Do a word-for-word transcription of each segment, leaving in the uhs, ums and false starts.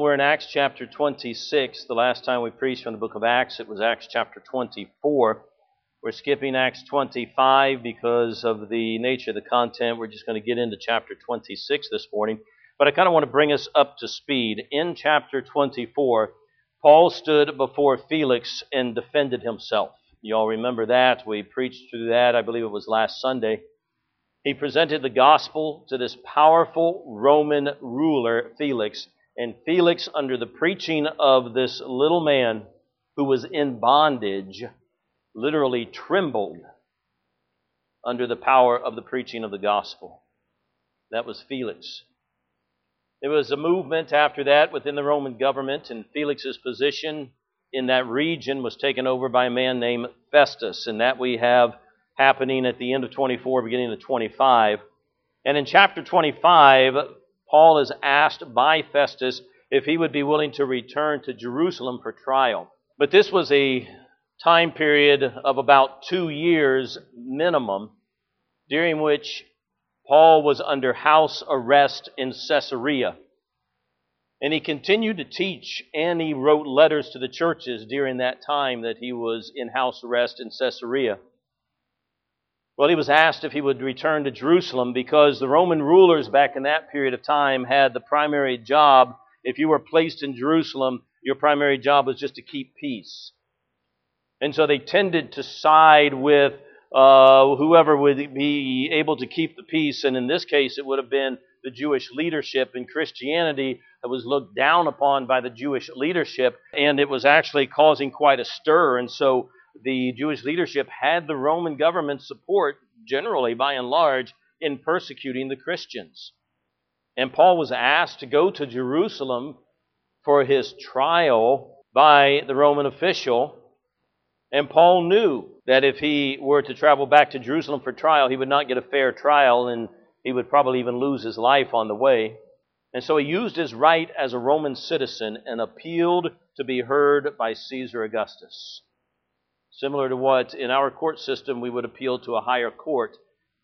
We're in Acts chapter twenty-six. The last time we preached from the book of Acts, it was Acts chapter twenty-four. We're skipping Acts twenty-five because of the nature of the content. We're just going to get into chapter twenty-six this morning. But I kind of want to bring us up to speed. In chapter twenty-four, Paul stood before Felix and defended himself. You all remember that. We preached through that. I believe it was last Sunday. He presented the gospel to this powerful Roman ruler, Felix. And Felix, under the preaching of this little man who was in bondage, literally trembled under the power of the preaching of the gospel. That was Felix. There was a movement after that within the Roman government, and Felix's position in that region was taken over by a man named Festus, and that we have happening at the end of twenty-four, beginning of twenty-five. And in chapter twenty-five, Paul is asked by Festus if he would be willing to return to Jerusalem for trial. But this was a time period of about two years minimum, during which Paul was under house arrest in Caesarea. And he continued to teach, and he wrote letters to the churches during that time that he was in house arrest in Caesarea. Well, he was asked if he would return to Jerusalem because the Roman rulers back in that period of time had the primary job. If you were placed in Jerusalem, your primary job was just to keep peace. And so they tended to side with uh, whoever would be able to keep the peace. And in this case, it would have been the Jewish leadership. In Christianity, that was looked down upon by the Jewish leadership, and it was actually causing quite a stir. And so the Jewish leadership had the Roman government support, generally, by and large, in persecuting the Christians. And Paul was asked to go to Jerusalem for his trial by the Roman official. And Paul knew that if he were to travel back to Jerusalem for trial, he would not get a fair trial, and he would probably even lose his life on the way. And so he used his right as a Roman citizen and appealed to be heard by Caesar Augustus. Similar to what in our court system we would appeal to a higher court,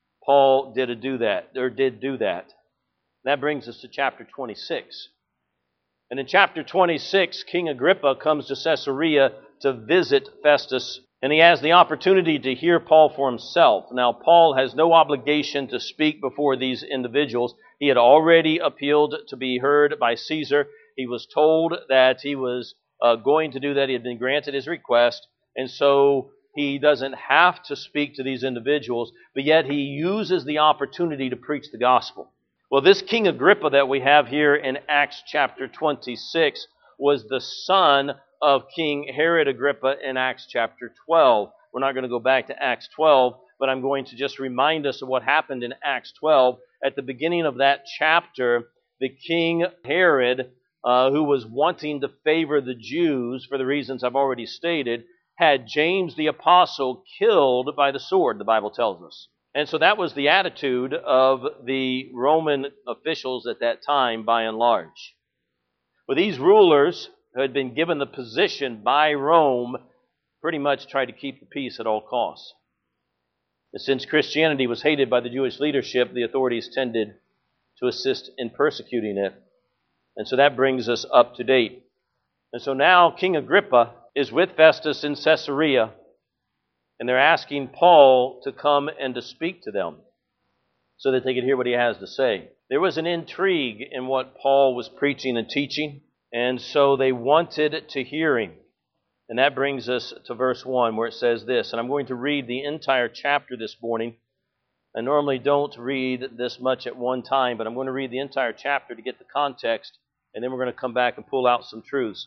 Paul did do that, or did do that. That brings us to chapter twenty-six. And in chapter twenty-six, King Agrippa comes to Caesarea to visit Festus, and he has the opportunity to hear Paul for himself. Now, Paul has no obligation to speak before these individuals. He had already appealed to be heard by Caesar. He was told that he was uh, going to do that. He had been granted his request. And so he doesn't have to speak to these individuals, but yet he uses the opportunity to preach the gospel. Well, this King Agrippa that we have here in Acts chapter twenty-six was the son of King Herod Agrippa in Acts chapter twelve. We're not going to go back to Acts twelve, but I'm going to just remind us of what happened in Acts twelve. At the beginning of that chapter, the King Herod, uh, who was wanting to favor the Jews for the reasons I've already stated, had James the Apostle killed by the sword, the Bible tells us. And so that was the attitude of the Roman officials at that time, by and large. But these rulers who had been given the position by Rome pretty much tried to keep the peace at all costs. And since Christianity was hated by the Jewish leadership, the authorities tended to assist in persecuting it. And so that brings us up to date. And so now King Agrippa is with Festus in Caesarea, and they're asking Paul to come and to speak to them so that they could hear what he has to say. There was an intrigue in what Paul was preaching and teaching, and so they wanted to hear him. And that brings us to verse one, where it says this, and I'm going to read the entire chapter this morning. I normally don't read this much at one time, but I'm going to read the entire chapter to get the context, and then we're going to come back and pull out some truths.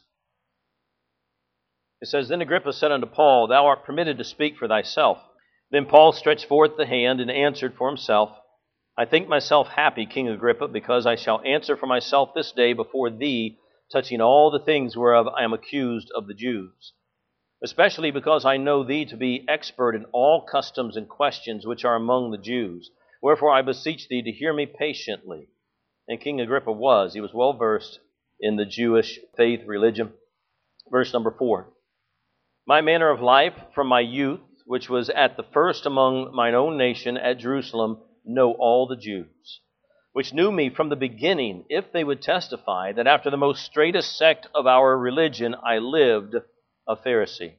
It says, Then Agrippa said unto Paul, Thou art permitted to speak for thyself. Then Paul stretched forth the hand and answered for himself, I think myself happy, King Agrippa, because I shall answer for myself this day before thee, touching all the things whereof I am accused of the Jews. Especially because I know thee to be expert in all customs and questions which are among the Jews. Wherefore I beseech thee to hear me patiently. And King Agrippa was. He was well versed in the Jewish faith, religion. Verse number four. My manner of life from my youth, which was at the first among mine own nation at Jerusalem, know all the Jews. which knew me from the beginning, if they would testify that after the most straightest sect of our religion I lived a Pharisee.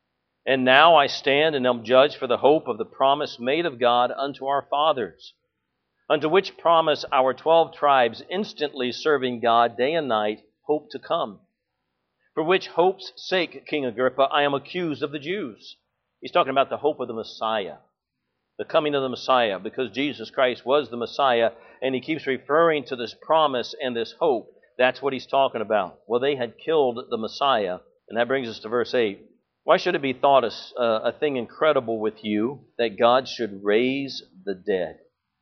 And now I stand and am judged for the hope of the promise made of God unto our fathers, unto which promise our twelve tribes, instantly serving God day and night, hope to come. For which hope's sake, King Agrippa, I am accused of the Jews. He's talking about the hope of the Messiah, the coming of the Messiah, because Jesus Christ was the Messiah, and he keeps referring to this promise and this hope. That's what he's talking about. Well, they had killed the Messiah, and that brings us to verse eight. Why should it be thought a, a thing incredible with you that God should raise the dead?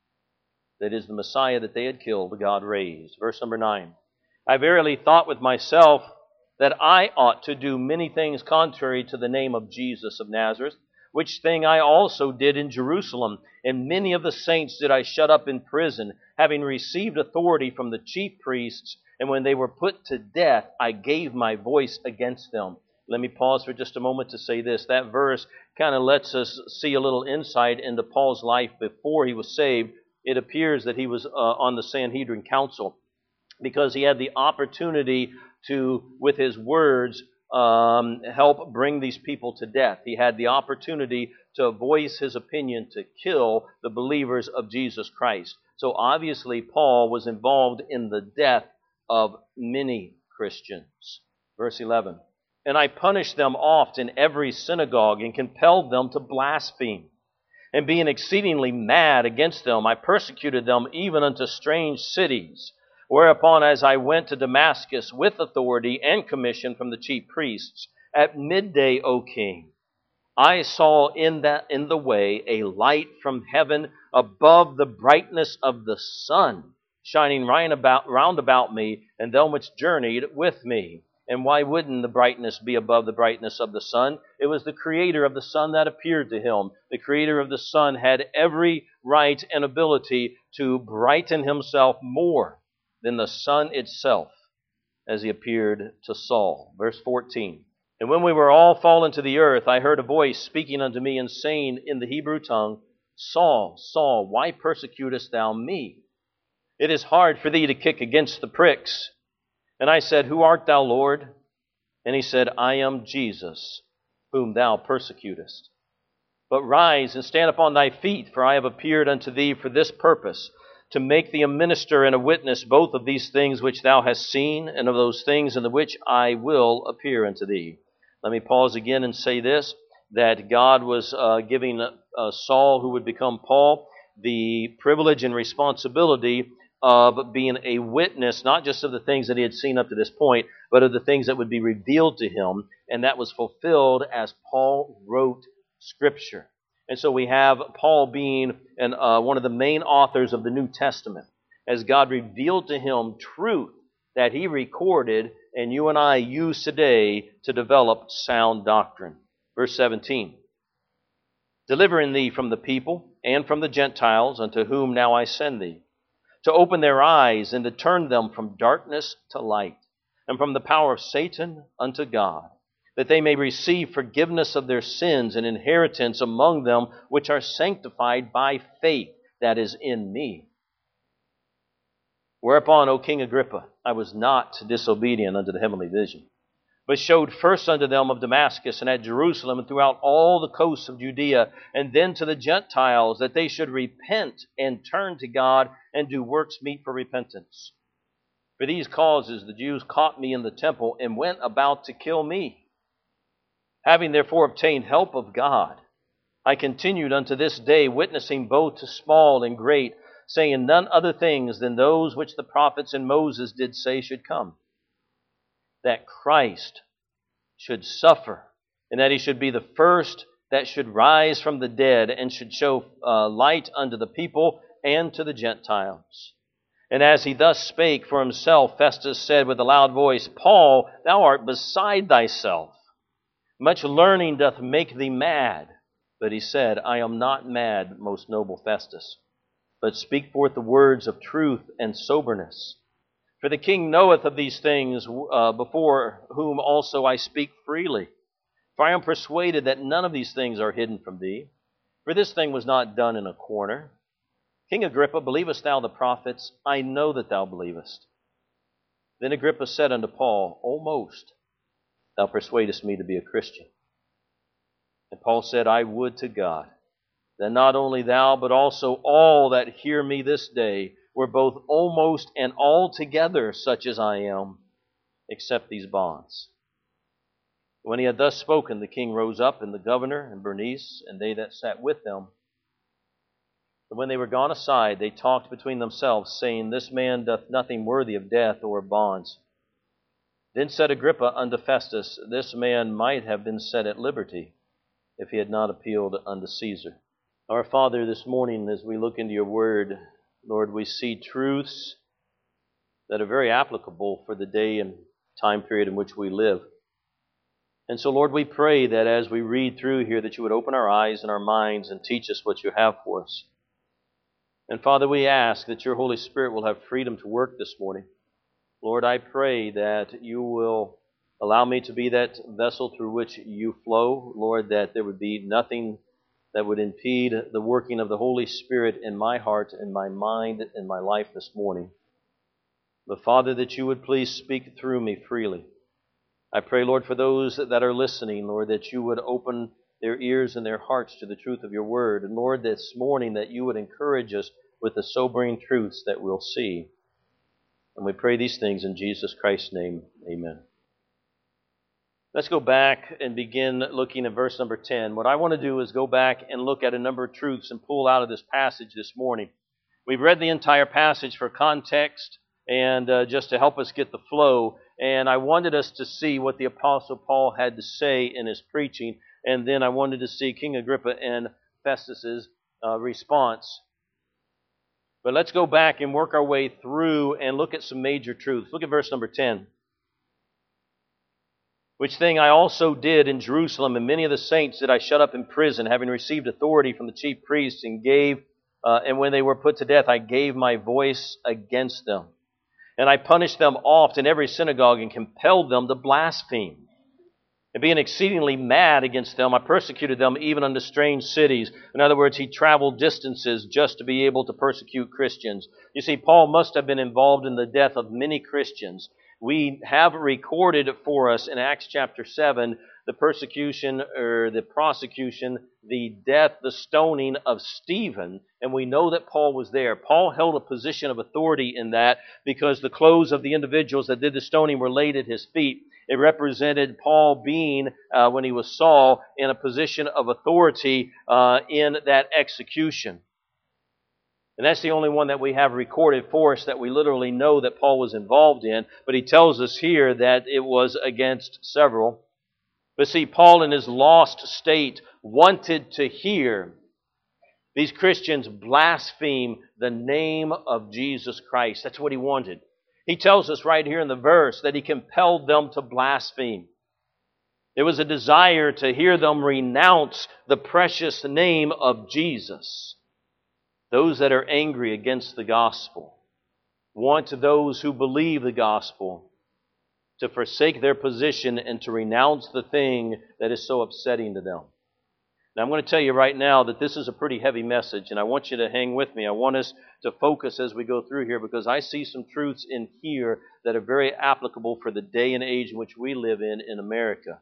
That is, the Messiah that they had killed, God raised. Verse number nine. I verily thought with myself that I ought to do many things contrary to the name of Jesus of Nazareth, which thing I also did in Jerusalem, and many of the saints did I shut up in prison, having received authority from the chief priests, and when they were put to death, I gave my voice against them. Let me pause for just a moment to say this. That verse kind of lets us see a little insight into Paul's life before he was saved. It appears that he was uh, on the Sanhedrin Council because he had the opportunity to, with his words, um, help bring these people to death. He had the opportunity to voice his opinion to kill the believers of Jesus Christ. So obviously Paul was involved in the death of many Christians. Verse eleven. And I punished them oft in every synagogue and compelled them to blaspheme. And being exceedingly mad against them, I persecuted them even unto strange cities. Whereupon, as I went to Damascus with authority and commission from the chief priests, at midday, O king, I saw in that in the way a light from heaven above the brightness of the sun, shining round about, round about me, and them which journeyed with me. And why wouldn't the brightness be above the brightness of the sun? It was the creator of the sun that appeared to him. The creator of the sun had every right and ability to brighten himself more than the sun itself as he appeared to Saul. Verse fourteen. And when we were all fallen to the earth, I heard a voice speaking unto me and saying in the Hebrew tongue, Saul, Saul, why persecutest thou me? It is hard for thee to kick against the pricks. And I said, Who art thou, Lord? And he said, I am Jesus, whom thou persecutest. But rise and stand upon thy feet, for I have appeared unto thee for this purpose, to make thee a minister and a witness both of these things which thou hast seen, and of those things in the which I will appear unto thee. Let me pause again and say this, that God was uh, giving uh, Saul, who would become Paul, the privilege and responsibility of being a witness, not just of the things that he had seen up to this point, but of the things that would be revealed to him. And that was fulfilled as Paul wrote Scripture. And so we have Paul being an, uh, one of the main authors of the New Testament, as God revealed to him truth that he recorded and you and I use today to develop sound doctrine. Verse seventeen. Delivering thee from the people and from the Gentiles, unto whom now I send thee, to open their eyes and to turn them from darkness to light, and from the power of Satan unto God, that they may receive forgiveness of their sins and inheritance among them which are sanctified by faith that is in me. Whereupon, O King Agrippa, I was not disobedient unto the heavenly vision, but showed first unto them of Damascus and at Jerusalem and throughout all the coasts of Judea, and then to the Gentiles, that they should repent and turn to God and do works meet for repentance. For these causes the Jews caught me in the temple and went about to kill me. Having therefore obtained help of God, I continued unto this day, witnessing both to small and great, saying none other things than those which the prophets and Moses did say should come, that Christ should suffer, and that he should be the first that should rise from the dead, and should show uh, light unto the people and to the Gentiles. And as he thus spake for himself, Festus said with a loud voice, Paul, thou art beside thyself. Much learning doth make thee mad. But he said, I am not mad, most noble Festus, but speak forth the words of truth and soberness. For the king knoweth of these things, uh, before whom also I speak freely. For I am persuaded that none of these things are hidden from thee. For this thing was not done in a corner. King Agrippa, believest thou the prophets? I know that thou believest. Then Agrippa said unto Paul, Almost thou persuadest me to be a Christian. And Paul said, I would to God that not only thou, but also all that hear me this day were both almost and altogether such as I am, except these bonds. When he had thus spoken, the king rose up, and the governor, and Bernice, and they that sat with them. But when they were gone aside, they talked between themselves, saying, This man doth nothing worthy of death or of bonds. Then said Agrippa unto Festus, This man might have been set at liberty, if he had not appealed unto Caesar. Our Father, this morning, as we look into your word, Lord, we see truths that are very applicable for the day and time period in which we live. And so, Lord, we pray that as we read through here, that you would open our eyes and our minds and teach us what you have for us. And Father, we ask that your Holy Spirit will have freedom to work this morning. Lord, I pray that you will allow me to be that vessel through which you flow. Lord, that there would be nothing that would impede the working of the Holy Spirit in my heart, in my mind, in my life this morning. But Father, that you would please speak through me freely. I pray, Lord, for those that are listening, Lord, that you would open their ears and their hearts to the truth of your word. And Lord, this morning that you would encourage us with the sobering truths that we'll see. And we pray these things in Jesus Christ's name. Amen. Let's go back and begin looking at verse number ten. What I want to do is go back and look at a number of truths and pull out of this passage this morning. We've read the entire passage for context and uh, just to help us get the flow. And I wanted us to see what the Apostle Paul had to say in his preaching. And then I wanted to see King Agrippa and Festus's uh, response. But let's go back and work our way through and look at some major truths. Look at verse number ten. Which thing I also did in Jerusalem, and many of the saints did I shut up in prison, having received authority from the chief priests, and gave, uh, and when they were put to death, I gave my voice against them. And I punished them oft in every synagogue, and compelled them to blaspheme. And being exceedingly mad against them, I persecuted them even unto strange cities. In other words, he traveled distances just to be able to persecute Christians. You see, Paul must have been involved in the death of many Christians. We have recorded for us in Acts chapter seven the persecution or the prosecution, the death, the stoning of Stephen. And we know that Paul was there. Paul held a position of authority in that because the clothes of the individuals that did the stoning were laid at his feet. It represented Paul being, uh, when he was Saul, in a position of authority uh, in that execution. And that's the only one that we have recorded for us that we literally know that Paul was involved in. But he tells us here that it was against several. But see, Paul in his lost state wanted to hear these Christians blaspheme the name of Jesus Christ. That's what he wanted. He tells us right here in the verse that he compelled them to blaspheme. There was a desire to hear them renounce the precious name of Jesus. Those that are angry against the gospel want those who believe the gospel to forsake their position and to renounce the thing that is so upsetting to them. Now, I'm going to tell you right now that this is a pretty heavy message, and I want you to hang with me. I want us to focus as we go through here because I see some truths in here that are very applicable for the day and age in which we live in in America.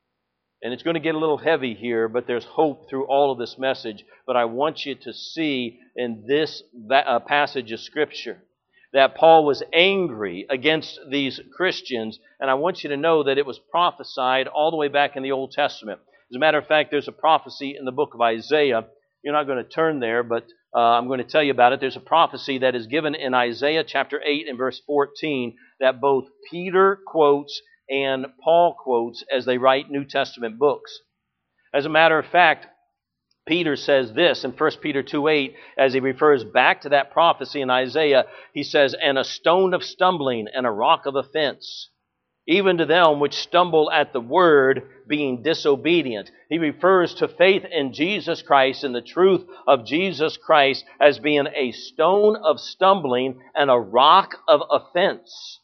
And it's going to get a little heavy here, but there's hope through all of this message. But I want you to see in this uh, passage of Scripture that Paul was angry against these Christians. And I want you to know that it was prophesied all the way back in the Old Testament. As a matter of fact, there's a prophecy in the book of Isaiah. You're not going to turn there, but uh, I'm going to tell you about it. There's a prophecy that is given in Isaiah chapter eight and verse fourteen that both Peter quotes and Paul quotes as they write New Testament books. As a matter of fact, Peter says this in First Peter two eight, as he refers back to that prophecy in Isaiah, he says, "And a stone of stumbling and a rock of offense, even to them which stumble at the word, being disobedient." He refers to faith in Jesus Christ and the truth of Jesus Christ as being a stone of stumbling and a rock of offense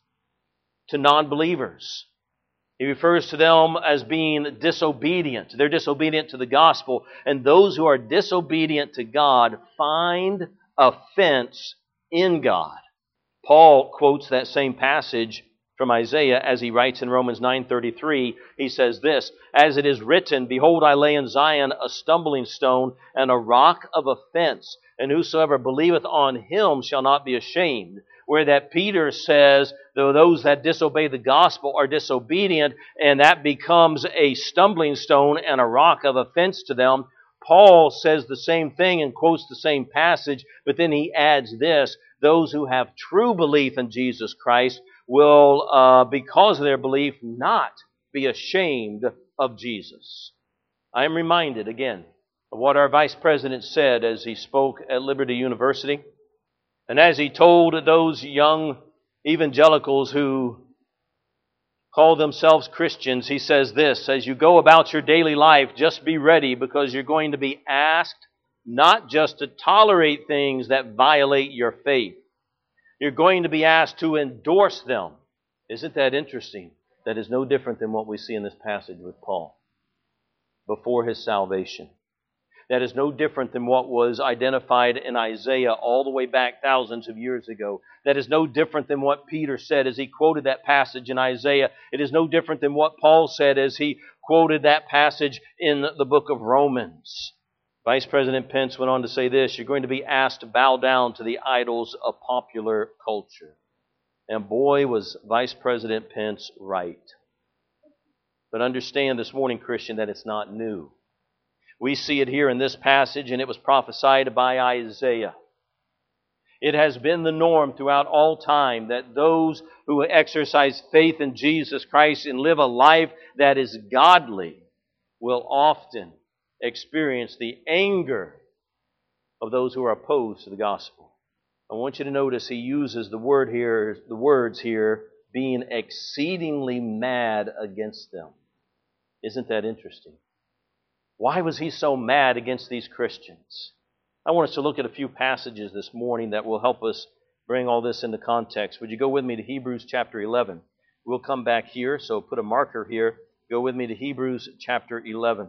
to non-believers. He refers to them as being disobedient. They're disobedient to the gospel. And those who are disobedient to God find offense in God. Paul quotes that same passage from Isaiah as he writes in Romans nine thirty-three. He says this, "As it is written, Behold, I lay in Zion a stumbling stone and a rock of offense, and whosoever believeth on him shall not be ashamed." Where that Peter says, though those that disobey the gospel are disobedient, and that becomes a stumbling stone and a rock of offense to them, Paul says the same thing and quotes the same passage, but then he adds this, those who have true belief in Jesus Christ will, uh, because of their belief, not be ashamed of Jesus. I am reminded again of what our vice president said as he spoke at Liberty University, and as he told those young evangelicals who call themselves Christians, he says this, as you go about your daily life, just be ready, because you're going to be asked not just to tolerate things that violate your faith. You're going to be asked to endorse them. Isn't that interesting? That is no different than what we see in this passage with Paul before his salvation. That is no different than what was identified in Isaiah all the way back thousands of years ago. That is no different than what Peter said as he quoted that passage in Isaiah. It is no different than what Paul said as he quoted that passage in the book of Romans. Vice President Pence went on to say this, you're going to be asked to bow down to the idols of popular culture. And boy, was Vice President Pence right. But understand this morning, Christian, that it's not new. We see it here in this passage, and it was prophesied by Isaiah. It has been the norm throughout all time that those who exercise faith in Jesus Christ and live a life that is godly will often experience the anger of those who are opposed to the gospel. I want you to notice he uses the word here, the words here, being exceedingly mad against them. Isn't that interesting? Why was he so mad against these Christians? I want us to look at a few passages this morning that will help us bring all this into context. Would you go with me to Hebrews chapter eleven? We'll come back here, so put a marker here. Go with me to Hebrews chapter eleven.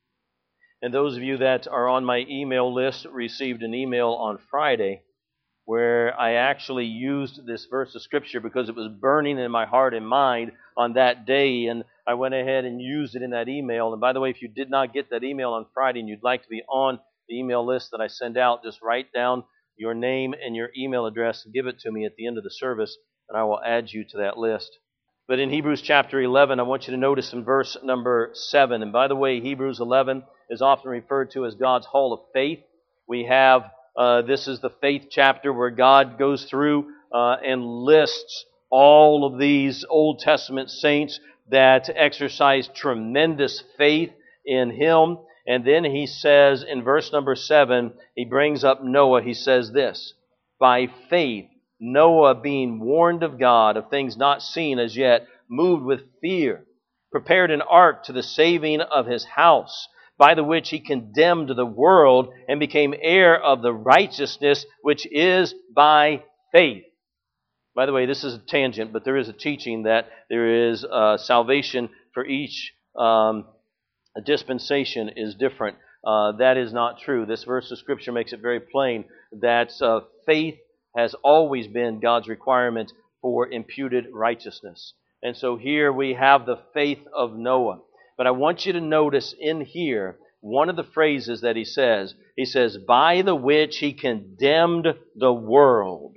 And those of you that are on my email list received an email on Friday where I actually used this verse of Scripture because it was burning in my heart and mind on that day, and I went ahead and used it in that email. And by the way, if you did not get that email on Friday and you'd like to be on the email list that I send out, just write down your name and your email address and give it to me at the end of the service, and I will add you to that list. But in Hebrews chapter eleven, I want you to notice in verse number seven, and by the way, Hebrews eleven is often referred to as God's Hall of Faith. We have, uh, this is the faith chapter where God goes through uh, and lists all of these Old Testament saints that exercised tremendous faith in Him. And then he says in verse number seven, he brings up Noah. He says this, by faith, Noah, being warned of God of things not seen as yet, moved with fear, prepared an ark to the saving of his house, by the which he condemned the world and became heir of the righteousness which is by faith. By the way, this is a tangent, but there is a teaching that there is uh, salvation for each um, dispensation is different. Uh, that is not true. This verse of Scripture makes it very plain that uh, faith has always been God's requirement for imputed righteousness. And so here we have the faith of Noah. But I want you to notice in here one of the phrases that he says. He says, by the which he condemned the world.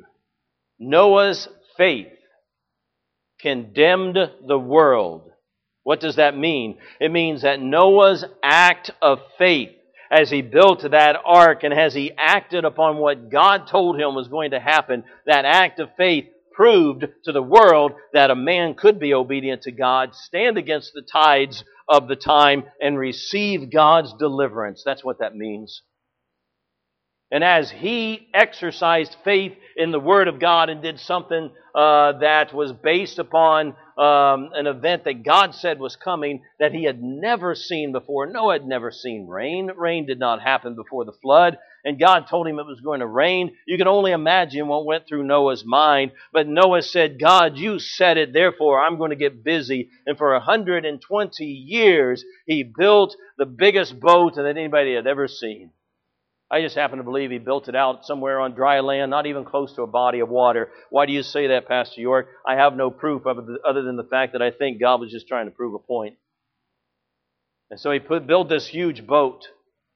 Noah's faith condemned the world. What does that mean? It means that Noah's act of faith, as he built that ark and as he acted upon what God told him was going to happen, that act of faith proved to the world that a man could be obedient to God, stand against the tides of the time, and receive God's deliverance. That's what that means. And as he exercised faith in the Word of God and did something uh, that was based upon um, an event that God said was coming that he had never seen before. Noah had never seen rain. Rain did not happen before the flood. And God told him it was going to rain. You can only imagine what went through Noah's mind. But Noah said, God, you said it, therefore I'm going to get busy. And for one hundred twenty years, he built the biggest boat that anybody had ever seen. I just happen to believe he built it out somewhere on dry land, not even close to a body of water. Why do you say that, Pastor York? I have no proof of it other than the fact that I think God was just trying to prove a point. And so he put, built this huge boat.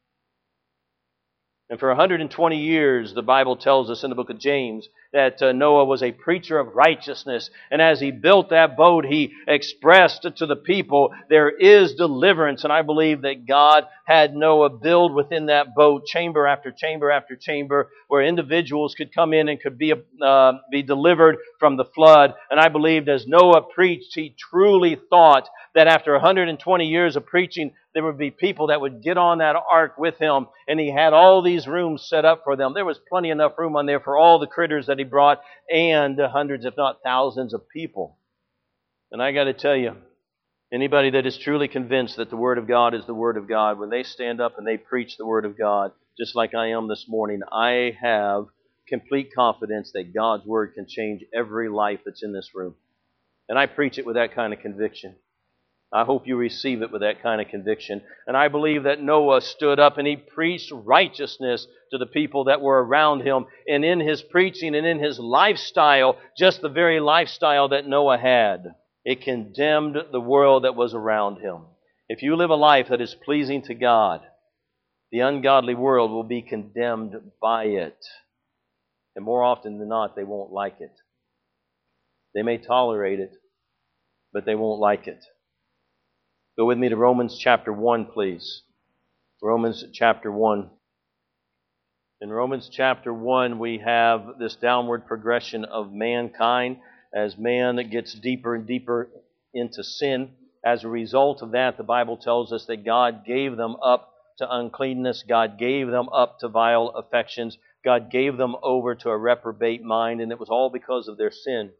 And for one hundred twenty years, the Bible tells us in the book of James that uh, Noah was a preacher of righteousness. And as he built that boat, he expressed to the people, there is deliverance. And I believe that God had Noah build within that boat chamber after chamber after chamber where individuals could come in and could be, uh, be delivered from the flood. And I believed as Noah preached, he truly thought that after one hundred twenty years of preaching, there would be people that would get on that ark with him, and he had all these rooms set up for them. There was plenty enough room on there for all the critters that he brought and hundreds, if not thousands, of people. And I got to tell you, anybody that is truly convinced that the Word of God is the Word of God, when they stand up and they preach the Word of God, just like I am this morning, I have complete confidence that God's Word can change every life that's in this room. And I preach it with that kind of conviction. I hope you receive it with that kind of conviction. And I believe that Noah stood up and he preached righteousness to the people that were around him. And in his preaching and in his lifestyle, just the very lifestyle that Noah had, it condemned the world that was around him. If you live a life that is pleasing to God, the ungodly world will be condemned by it. And more often than not, they won't like it. They may tolerate it, but they won't like it. Go with me to Romans chapter one, please. Romans chapter one. In Romans chapter one, we have this downward progression of mankind as man gets deeper and deeper into sin. As a result of that, the Bible tells us that God gave them up to uncleanness. God gave them up to vile affections. God gave them over to a reprobate mind, and it was all because of their sin.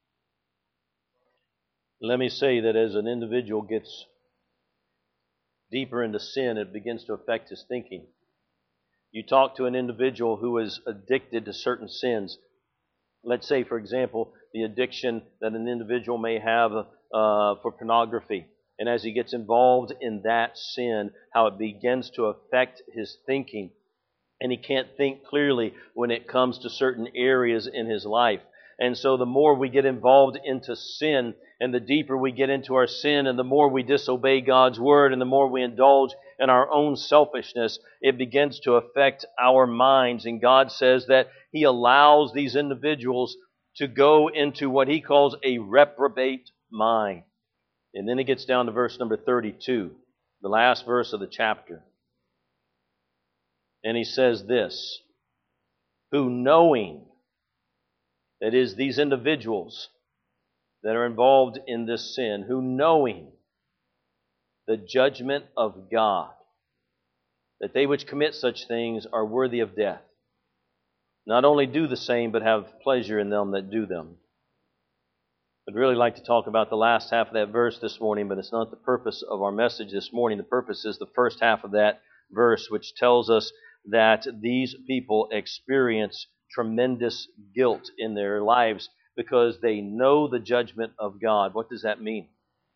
Let me say that as an individual gets deeper into sin, it begins to affect his thinking. You talk to an individual who is addicted to certain sins. Let's say, for example, the addiction that an individual may have uh, for pornography. And as he gets involved in that sin, how it begins to affect his thinking. And he can't think clearly when it comes to certain areas in his life. And so the more we get involved into sin, and the deeper we get into our sin, and the more we disobey God's Word, and the more we indulge in our own selfishness, it begins to affect our minds. And God says that He allows these individuals to go into what He calls a reprobate mind. And then He gets down to verse number thirty-two, the last verse of the chapter. And He says this, who knowing, that is, these individuals that are involved in this sin, who knowing the judgment of God, that they which commit such things are worthy of death, not only do the same, but have pleasure in them that do them. I'd really like to talk about the last half of that verse this morning, but it's not the purpose of our message this morning. The purpose is the first half of that verse, which tells us that these people experience tremendous guilt in their lives because they know the judgment of God. What does that mean?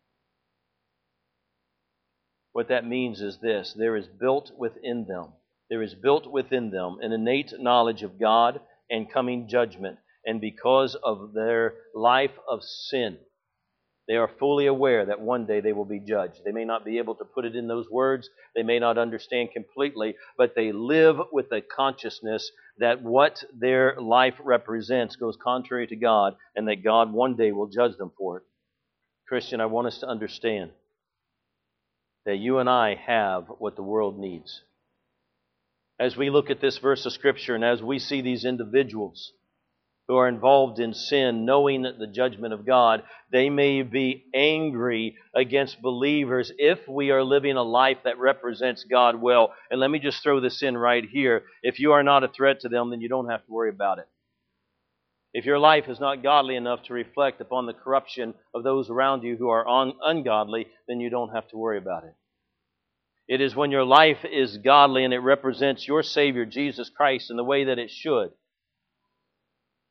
What that means is this: there is built within them, there is built within them an innate knowledge of God and coming judgment. And because of their life of sin, they are fully aware that one day they will be judged. They may not be able to put it in those words. They may not understand completely, but they live with the consciousness that what their life represents goes contrary to God, and that God one day will judge them for it. Christian, I want us to understand that you and I have what the world needs. As we look at this verse of Scripture, and as we see these individuals who are involved in sin, knowing the judgment of God, they may be angry against believers if we are living a life that represents God well. And let me just throw this in right here. If you are not a threat to them, then you don't have to worry about it. If your life is not godly enough to reflect upon the corruption of those around you who are un- ungodly, then you don't have to worry about it. It is when your life is godly and it represents your Savior, Jesus Christ, in the way that it should,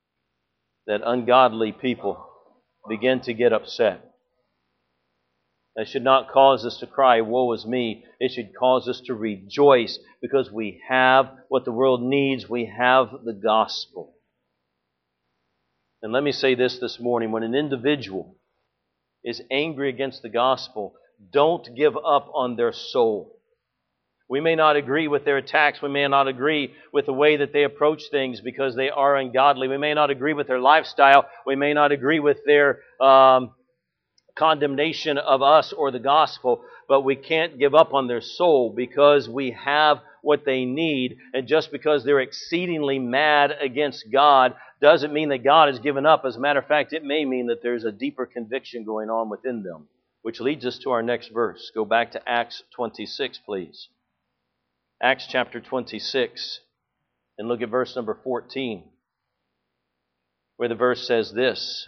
that ungodly people begin to get upset. That should not cause us to cry, woe is me. It should cause us to rejoice because we have what the world needs. We have the gospel. And let me say this this morning. When an individual is angry against the gospel, don't give up on their soul. We may not agree with their attacks. We may not agree with the way that they approach things because they are ungodly. We may not agree with their lifestyle. We may not agree with their um, condemnation of us or the gospel, but we can't give up on their soul because we have what they need. And just because they're exceedingly mad against God doesn't mean that God has given up. As a matter of fact, it may mean that there's a deeper conviction going on within them, which leads us to our next verse. Go back to Acts twenty-six, please. Acts chapter twenty-six, and look at verse number fourteen, where the verse says this: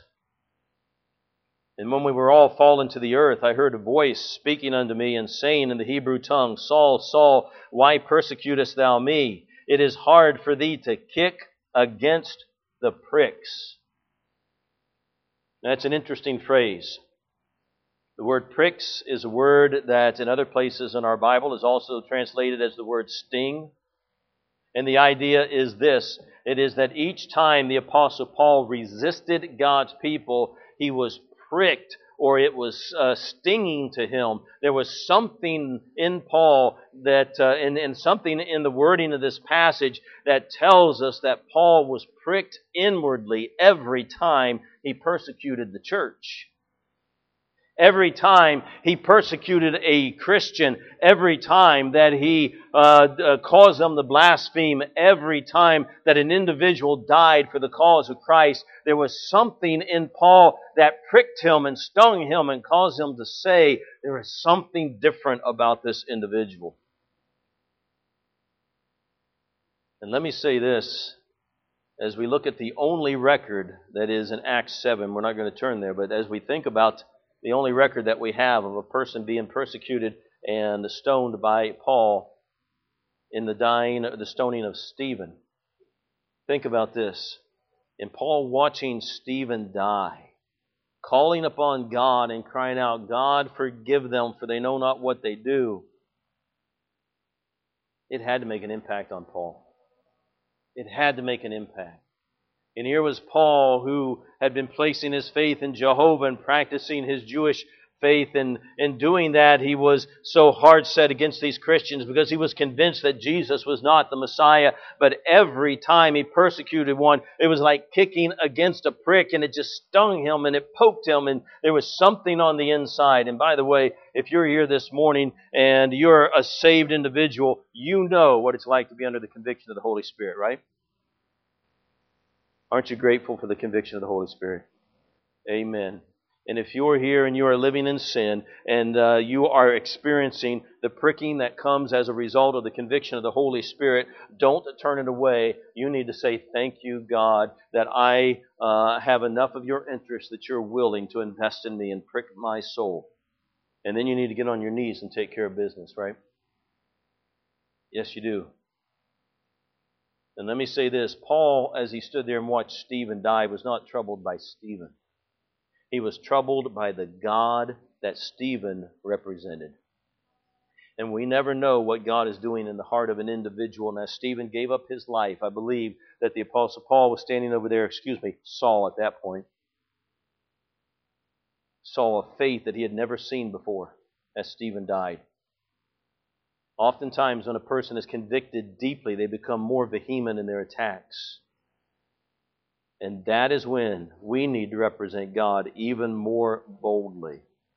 And when we were all fallen to the earth, I heard a voice speaking unto me and saying in the Hebrew tongue, Saul, Saul, why persecutest thou me? It is hard for thee to kick against the pricks. That's an interesting phrase. The word pricks is a word that in other places in our Bible is also translated as the word sting. And the idea is this. It is that each time the Apostle Paul resisted God's people, he was pricked, or it was uh, stinging to him. There was something in Paul that, uh, and, and something in the wording of this passage that tells us that Paul was pricked inwardly every time he persecuted the church. Every time he persecuted a Christian, every time that he uh, uh, caused them to blaspheme, every time that an individual died for the cause of Christ, there was something in Paul that pricked him and stung him and caused him to say, there is something different about this individual. And let me say this, as we look at the only record that is in Acts seven, we're not going to turn there, but as we think about the only record that we have of a person being persecuted and stoned by Paul in the dying, the stoning of Stephen. Think about this. In Paul watching Stephen die, calling upon God and crying out, God, forgive them, for they know not what they do. It had to make an impact on Paul. It had to make an impact. And here was Paul, who had been placing his faith in Jehovah and practicing his Jewish faith. And in doing that, he was so hard set against these Christians because he was convinced that Jesus was not the Messiah. But every time he persecuted one, it was like kicking against a prick, and it just stung him and it poked him, and there was something on the inside. And by the way, if you're here this morning and you're a saved individual, you know what it's like to be under the conviction of the Holy Spirit, right? Aren't you grateful for the conviction of the Holy Spirit? Amen. And if you're here and you are living in sin and uh, you are experiencing the pricking that comes as a result of the conviction of the Holy Spirit, don't turn it away. You need to say, thank you, God, that I uh, have enough of your interest that you're willing to invest in me and prick my soul. And then you need to get on your knees and take care of business, right? Yes, you do. And let me say this, Paul, as he stood there and watched Stephen die, was not troubled by Stephen. He was troubled by the God that Stephen represented. And we never know what God is doing in the heart of an individual. And as Stephen gave up his life, I believe that the Apostle Paul was standing over there, excuse me, Saul at that point, saw a faith that he had never seen before as Stephen died. Oftentimes, when a person is convicted deeply, they become more vehement in their attacks. And that is when we need to represent God even more boldly.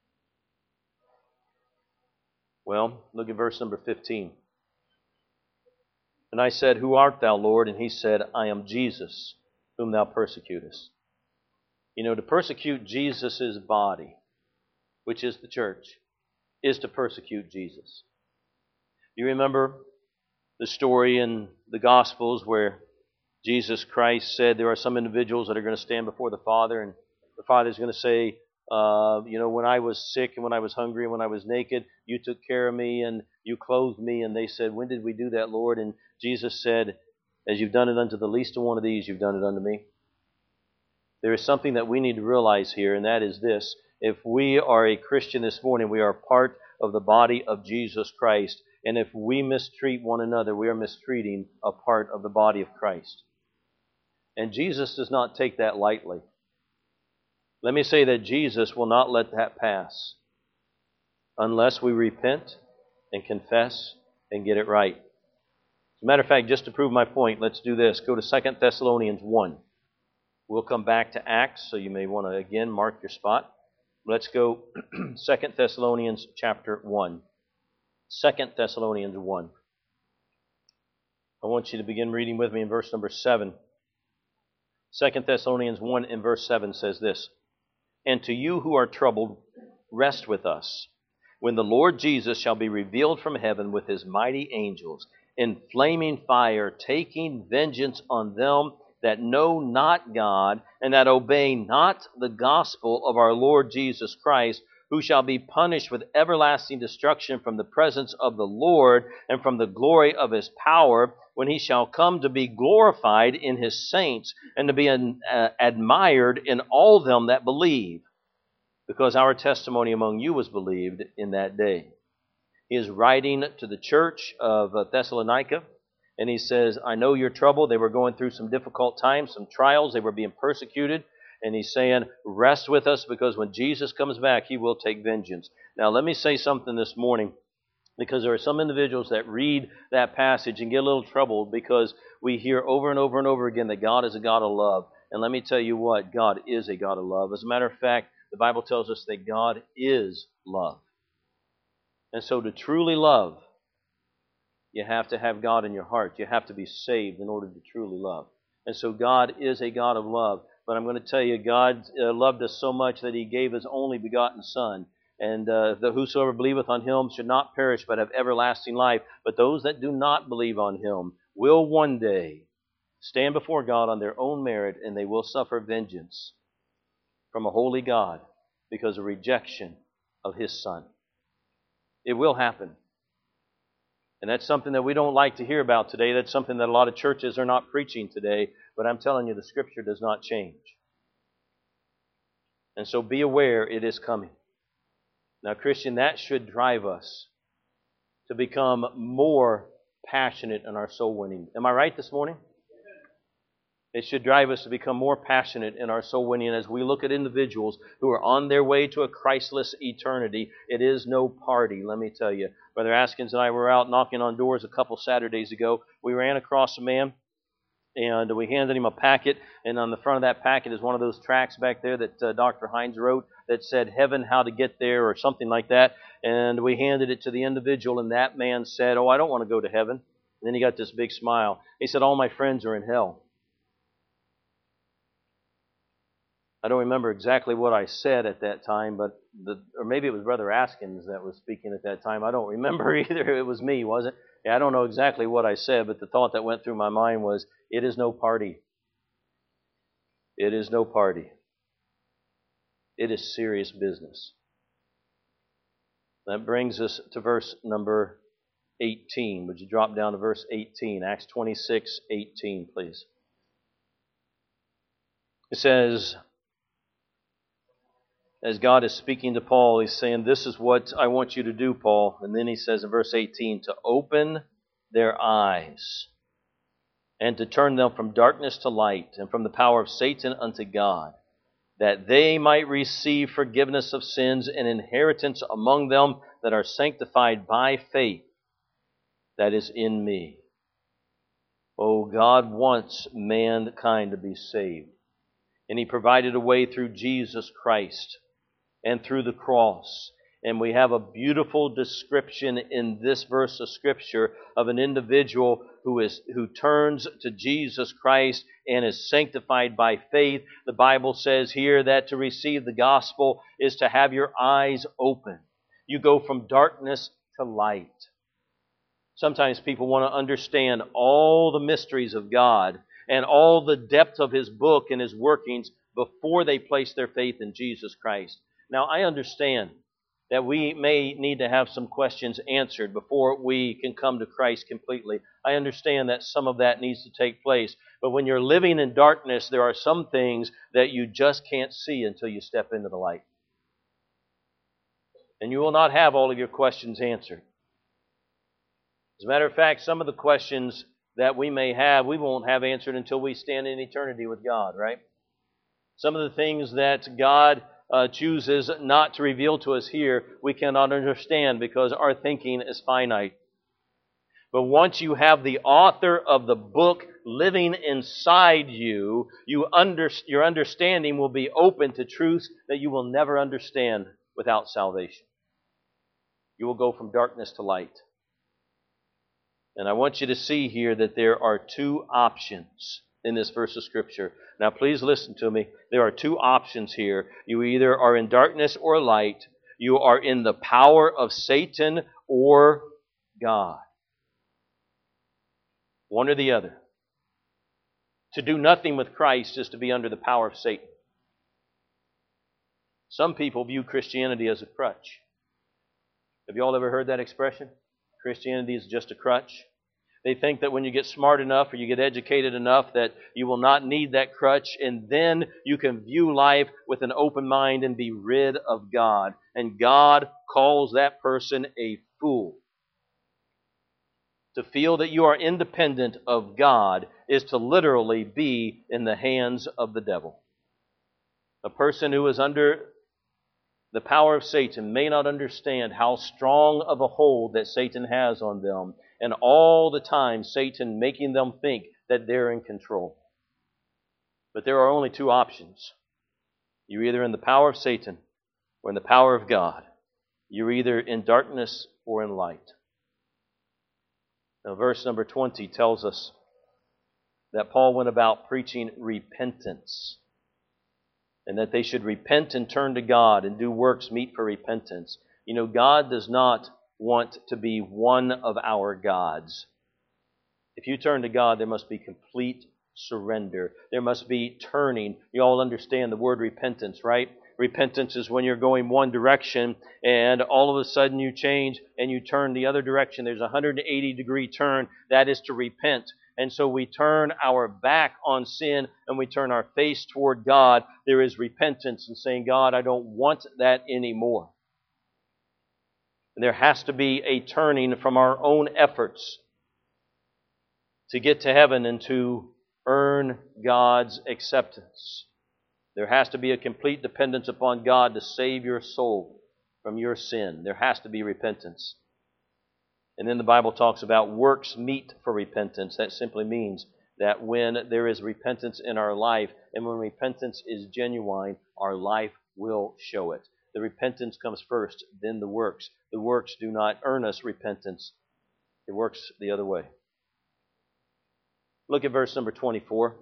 Well, look at verse number fifteen. And I said, Who art thou, Lord? And he said, I am Jesus, whom thou persecutest. You know, to persecute Jesus' body, which is the church, is to persecute Jesus. You remember the story in the Gospels where Jesus Christ said there are some individuals that are going to stand before the Father, and the Father is going to say, uh, you know, when I was sick and when I was hungry and when I was naked, you took care of me and you clothed me. And they said, when did we do that, Lord? And Jesus said, as you've done it unto the least of one of these, you've done it unto me. There is something that we need to realize here, and that is this. If we are a Christian this morning, we are part of the body of Jesus Christ. And if we mistreat one another, we are mistreating a part of the body of Christ. And Jesus does not take that lightly. Let me say that Jesus will not let that pass unless we repent and confess and get it right. As a matter of fact, just to prove my point, let's do this. Go to Second Thessalonians one. We'll come back to Acts, so you may want to, again, mark your spot. Let's go Second Thessalonians chapter one. Second Thessalonians one. I want you to begin reading with me in verse number seven. Second Thessalonians one in verse seven says this, "And to you who are troubled, rest with us, when the Lord Jesus shall be revealed from heaven with his mighty angels, in flaming fire, taking vengeance on them that know not God, and that obey not the gospel of our Lord Jesus Christ, who shall be punished with everlasting destruction from the presence of the Lord and from the glory of his power, when he shall come to be glorified in his saints, and to be an, uh, admired in all them that believe, because our testimony among you was believed in that day." He is writing to the church of Thessalonica, and he says, I know your trouble. They were going through some difficult times, some trials. They were being persecuted. And he's saying, rest with us, because when Jesus comes back, he will take vengeance. Now, let me say something this morning, because there are some individuals that read that passage and get a little troubled because we hear over and over and over again that God is a God of love. And let me tell you what, God is a God of love. As a matter of fact, the Bible tells us that God is love. And so to truly love, you have to have God in your heart. You have to be saved in order to truly love. And so God is a God of love. But I'm going to tell you, God uh, loved us so much that he gave his only begotten Son. And uh, the whosoever believeth on him should not perish, but have everlasting life. But those that do not believe on him will one day stand before God on their own merit, and they will suffer vengeance from a holy God because of rejection of his Son. It will happen. And that's something that we don't like to hear about today. That's something that a lot of churches are not preaching today. But I'm telling you, the Scripture does not change. And so be aware it is coming. Now, Christian, that should drive us to become more passionate in our soul winning. Am I right this morning? It should drive us to become more passionate in our soul winning as we look at individuals who are on their way to a Christless eternity. It is no party, let me tell you. Brother Askins and I were out knocking on doors a couple Saturdays ago. We ran across a man, and we handed him a packet, and on the front of that packet is one of those tracts back there that uh, Doctor Hines wrote that said, Heaven, How to Get There, or something like that. And we handed it to the individual, and that man said, oh, I don't want to go to heaven. And then he got this big smile. He said, all my friends are in hell. I don't remember exactly what I said at that time, but the, or maybe it was Brother Askins that was speaking at that time. I don't remember either. It was me, wasn't it? Yeah, I don't know exactly what I said, but the thought that went through my mind was, it is no party. It is no party. It is serious business. That brings us to verse number eighteen. Would you drop down to verse eighteen? Acts twenty-six, eighteen, please. It says, as God is speaking to Paul, he's saying, this is what I want you to do, Paul. And then he says in verse eighteen, to open their eyes and to turn them from darkness to light and from the power of Satan unto God, that they might receive forgiveness of sins and inheritance among them that are sanctified by faith that is in me. Oh, God wants mankind to be saved. And he provided a way through Jesus Christ and through the cross. And we have a beautiful description in this verse of Scripture of an individual who is who turns to Jesus Christ and is sanctified by faith. The Bible says here that to receive the gospel is to have your eyes open. You go from darkness to light. Sometimes people want to understand all the mysteries of God and all the depth of His book and His workings before they place their faith in Jesus Christ. Now, I understand that we may need to have some questions answered before we can come to Christ completely. I understand that some of that needs to take place. But when you're living in darkness, there are some things that you just can't see until you step into the light. And you will not have all of your questions answered. As a matter of fact, some of the questions that we may have, we won't have answered until we stand in eternity with God, right? Some of the things that God uh, chooses not to reveal to us here, we cannot understand because our thinking is finite. But once you have the author of the book living inside you, you under, your understanding will be open to truths that you will never understand without salvation. You will go from darkness to light. And I want you to see here that there are two options in this verse of Scripture. Now please listen to me. There are two options here. You either are in darkness or light. You are in the power of Satan or God. One or the other. To do nothing with Christ is to be under the power of Satan. Some people view Christianity as a crutch. Have you all ever heard that expression? Christianity is just a crutch. They think that when you get smart enough or you get educated enough that you will not need that crutch, and then you can view life with an open mind and be rid of God. And God calls that person a fool. To feel that you are independent of God is to literally be in the hands of the devil. A person who is under the power of Satan may not understand how strong of a hold that Satan has on them, and all the time Satan making them think that they're in control. But there are only two options. You're either in the power of Satan or in the power of God. You're either in darkness or in light. Now, verse number twenty tells us that Paul went about preaching repentance, and that they should repent and turn to God and do works meet for repentance. You know, God does not want to be one of our gods. If you turn to God, there must be complete surrender. There must be turning. You all understand the word repentance, right? Repentance is when you're going one direction and all of a sudden you change and you turn the other direction. There's a one hundred eighty degree turn. That is to repent. And so we turn our back on sin and we turn our face toward God. There is repentance and saying, God, I don't want that anymore. And there has to be a turning from our own efforts to get to heaven and to earn God's acceptance. There has to be a complete dependence upon God to save your soul from your sin. There has to be repentance. And then the Bible talks about works meet for repentance. That simply means that when there is repentance in our life, and when repentance is genuine, our life will show it. The repentance comes first, then the works. The works do not earn us repentance. It works the other way. Look at verse number twenty-four.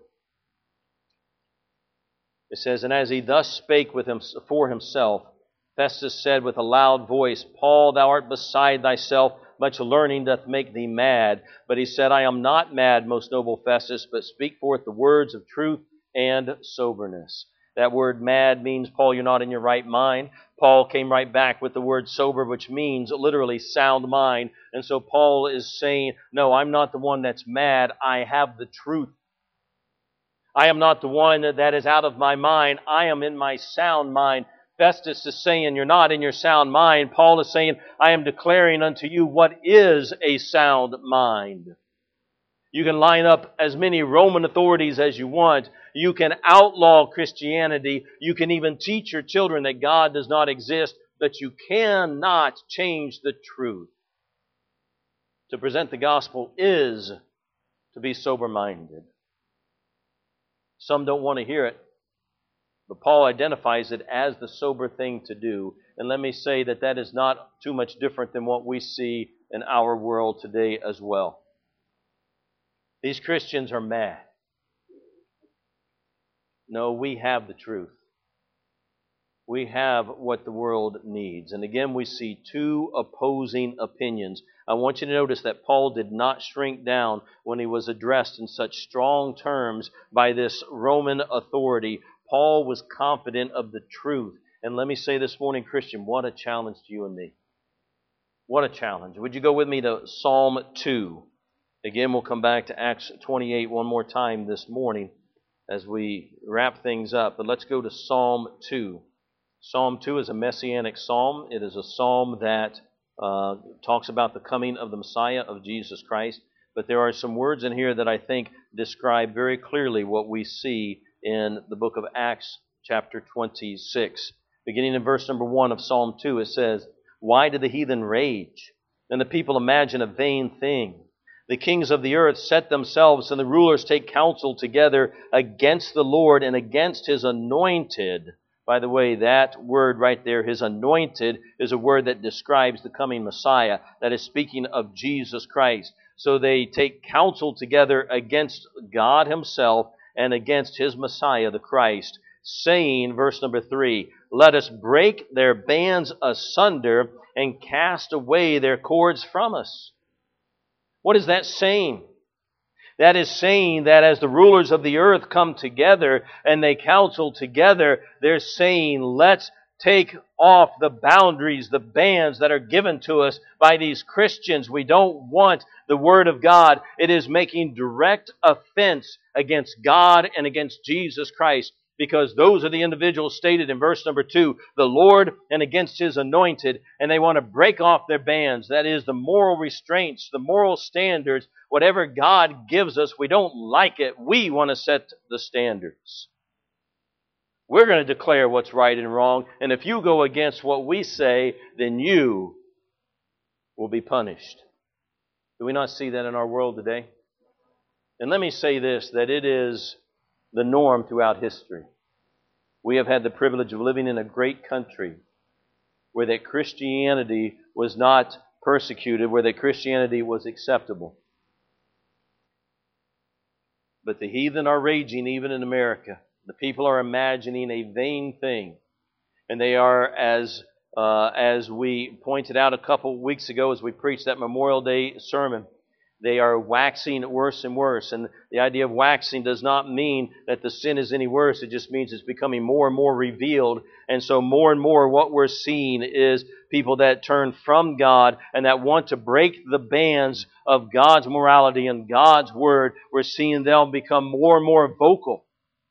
It says, and as he thus spake with him for himself, Festus said with a loud voice, Paul, thou art beside thyself. Much learning doth make thee mad. But he said, I am not mad, most noble Festus, but speak forth the words of truth and soberness. That word mad means, Paul, you're not in your right mind. Paul came right back with the word sober, which means literally sound mind. And so Paul is saying, no, I'm not the one that's mad. I have the truth. I am not the one that is out of my mind. I am in my sound mind. Festus is saying, you're not in your sound mind. Paul is saying, I am declaring unto you what is a sound mind. You can line up as many Roman authorities as you want. You can outlaw Christianity. You can even teach your children that God does not exist, but you cannot change the truth. To present the gospel is to be sober-minded. Some don't want to hear it, but Paul identifies it as the sober thing to do. And let me say that that is not too much different than what we see in our world today as well. These Christians are mad. No, we have the truth. We have what the world needs. And again, we see two opposing opinions. I want you to notice that Paul did not shrink down when he was addressed in such strong terms by this Roman authority. Paul was confident of the truth. And let me say this morning, Christian, what a challenge to you and me. What a challenge. Would you go with me to Psalm two? Again, we'll come back to Acts twenty-eight one more time this morning as we wrap things up. But let's go to Psalm two. Psalm two is a messianic psalm. It is a psalm that uh, talks about the coming of the Messiah, of Jesus Christ. But there are some words in here that I think describe very clearly what we see in the book of Acts, chapter twenty-six. Beginning in verse number one of Psalm two, it says, "Why do the heathen rage, and the people imagine a vain thing? The kings of the earth set themselves, and the rulers take counsel together against the Lord and against His anointed." By the way, that word right there, His anointed, is a word that describes the coming Messiah. That is speaking of Jesus Christ. So they take counsel together against God Himself and against His Messiah, the Christ, saying, verse number three, "Let us break their bands asunder and cast away their cords from us." What is that saying? That is saying that as the rulers of the earth come together and they counsel together, they're saying, let's take off the boundaries, the bands that are given to us by these Christians. We don't want the Word of God. It is making direct offense against God and against Jesus Christ, because those are the individuals stated in verse number two, the Lord and against His anointed, and they want to break off their bands. That is the moral restraints, the moral standards. Whatever God gives us, we don't like it. We want to set the standards. We're going to declare what's right and wrong, and if you go against what we say, then you will be punished. Do we not see that in our world today? And let me say this, that it is the norm throughout history. We have had the privilege of living in a great country where that Christianity was not persecuted, where that Christianity was acceptable. But the heathen are raging even in America. The people are imagining a vain thing. And they are, as uh, as we pointed out a couple weeks ago as we preached that Memorial Day sermon, they are waxing worse and worse. And the idea of waxing does not mean that the sin is any worse. It just means it's becoming more and more revealed. And so more and more what we're seeing is people that turn from God and that want to break the bands of God's morality and God's Word. We're seeing them become more and more vocal.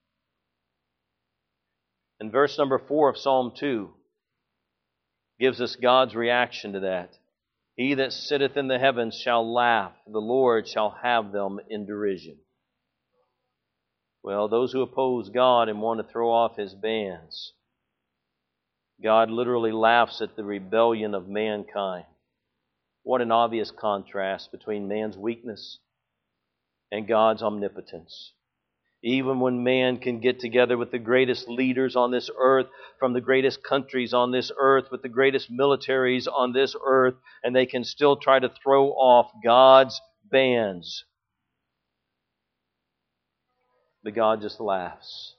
And verse number four of Psalm two gives us God's reaction to that. "He that sitteth in the heavens shall laugh, the Lord shall have them in derision." Well, those who oppose God and want to throw off His bands, God literally laughs at the rebellion of mankind. What an obvious contrast between man's weakness and God's omnipotence. Even when man can get together with the greatest leaders on this earth, from the greatest countries on this earth, with the greatest militaries on this earth, and they can still try to throw off God's bands. But God just laughs.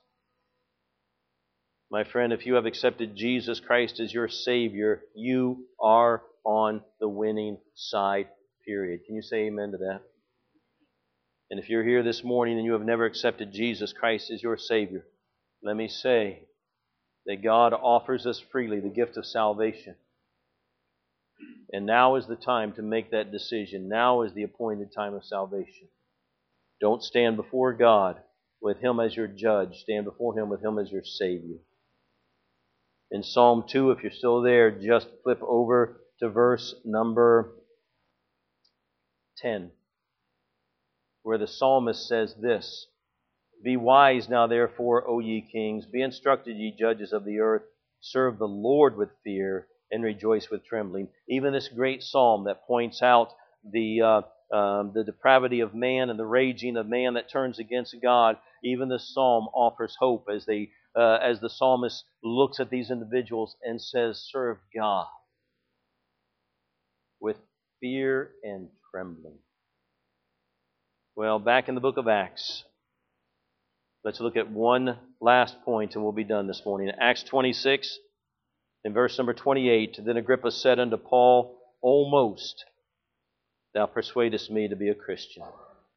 My friend, if you have accepted Jesus Christ as your Savior, you are on the winning side, period. Can you say amen to that? And if you're here this morning and you have never accepted Jesus Christ as your Savior, let me say that God offers us freely the gift of salvation. And now is the time to make that decision. Now is the appointed time of salvation. Don't stand before God with Him as your judge. Stand before Him with Him as your Savior. In Psalm two, if you're still there, just flip over to verse number ten. Where the psalmist says this, "Be wise now therefore, O ye kings, be instructed ye judges of the earth, serve the Lord with fear, and rejoice with trembling." Even this great psalm that points out the uh, um, the depravity of man and the raging of man that turns against God, even this psalm offers hope as they uh, as the psalmist looks at these individuals and says, "Serve God with fear and trembling." Well, back in the book of Acts, let's look at one last point and we'll be done this morning. Acts twenty-six, in verse number twenty-eight, "Then Agrippa said unto Paul, Almost thou persuadest me to be a Christian."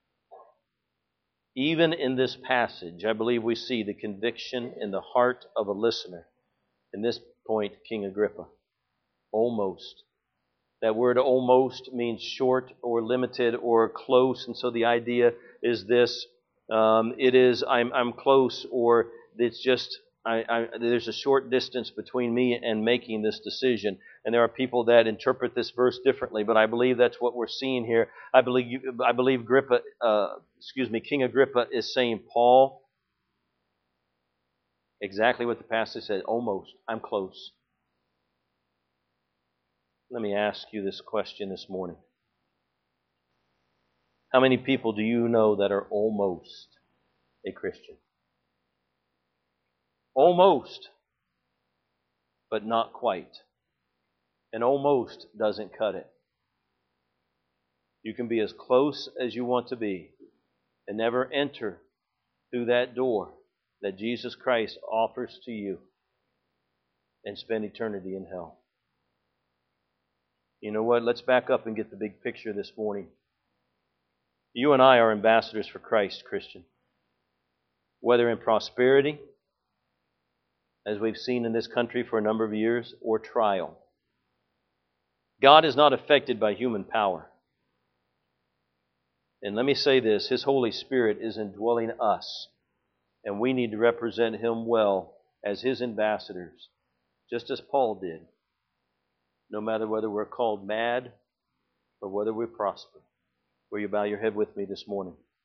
Even in this passage, I believe we see the conviction in the heart of a listener. In this point, King Agrippa, almost. That word almost means short or limited or close. And so the idea is this. Um, it is, I'm, I'm close, or it's just, I, I, there's a short distance between me and making this decision. And there are people that interpret this verse differently, but I believe that's what we're seeing here. I believe you, I believe Agrippa, uh, excuse me, King Agrippa is saying, Paul, exactly what the passage said, almost, I'm close. Let me ask you this question this morning. How many people do you know that are almost a Christian? Almost, but not quite. And almost doesn't cut it. You can be as close as you want to be and never enter through that door that Jesus Christ offers to you and spend eternity in hell. You know what? Let's back up and get the big picture this morning. You and I are ambassadors for Christ, Christian. Whether in prosperity, as we've seen in this country for a number of years, or trial. God is not affected by human power. And let me say this, His Holy Spirit is indwelling us, and we need to represent Him well as His ambassadors, just as Paul did, no matter whether we're called mad or whether we prosper. Will you bow your head with me this morning?